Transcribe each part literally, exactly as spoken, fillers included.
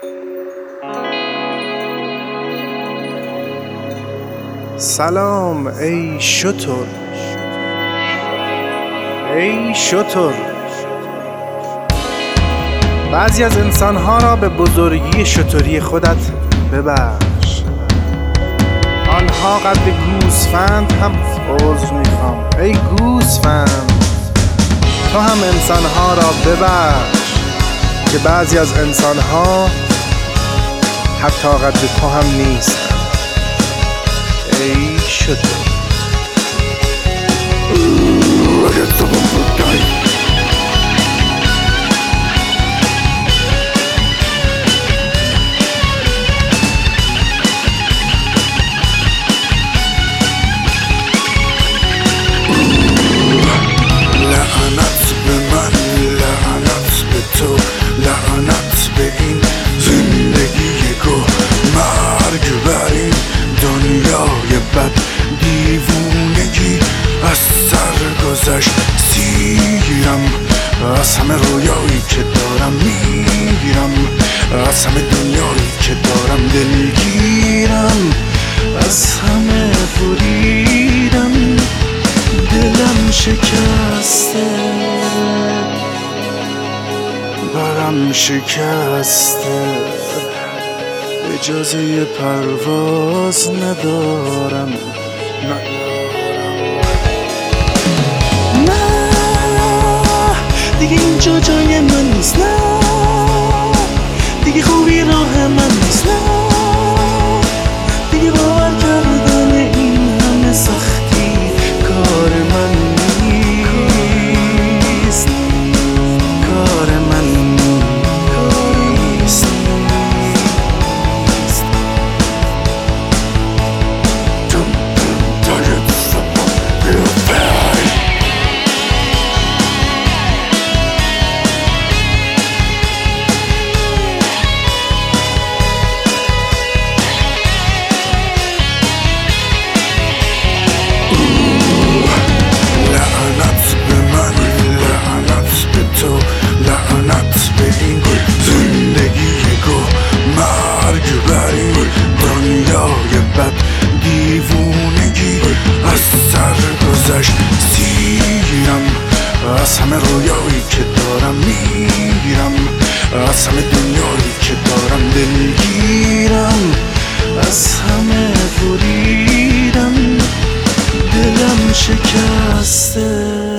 سلام ای شتر، ای شتر. بعضی از انسانها را به بزرگی شتری خودت ببخش. آنها قد گوسفند هم عذر میخوام. ای گوسفند، تو هم انسانها را ببخش که بعضی از انسانها حتی قد تو هم نیست. ای شتر. لعنت به من، لعنت به تو، لعنت به این زندگی گو، مرگ بر این دنیای بد، دیوونگی از سر گذشت. سیرم از همه رویایی که دارم، میگیرم از همه دنیایی که دارم، دلگیرم از همه بریدم، دلم شکسته، برم شکسته، اجازه پرواز ندارم، نه دیگه اینجا جای من نیست، نه دیگه خوبی راه من نیست، نه دیگه باور کردن این همه سختی کار من نیست، کار من نیست. دیوونگی از سر گذشت. سیرم از همه رویایی که دارم، میگیرم از همه دنیایی که دارم، دلگیرم از همه بریدم، دلم شکسته،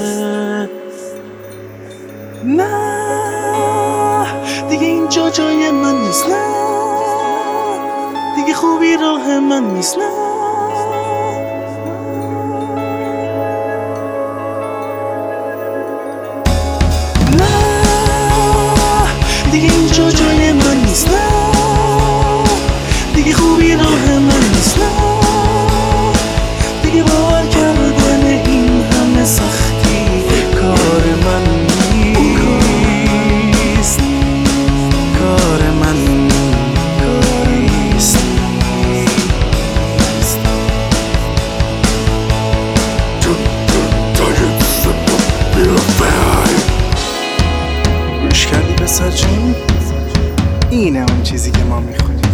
نه دیگه اینجا جای من نیست، نه دیگه خوبی راه من نیست، نه نه دیگه اینجا جای من نیست، نه دیگه خوبی راه من نیست، نه دیگه باور کردن این همه سختی کار من نیست، کار من نیست. گوش کردی پسر جون؟ اینه اون چیزی که ما میخونیم.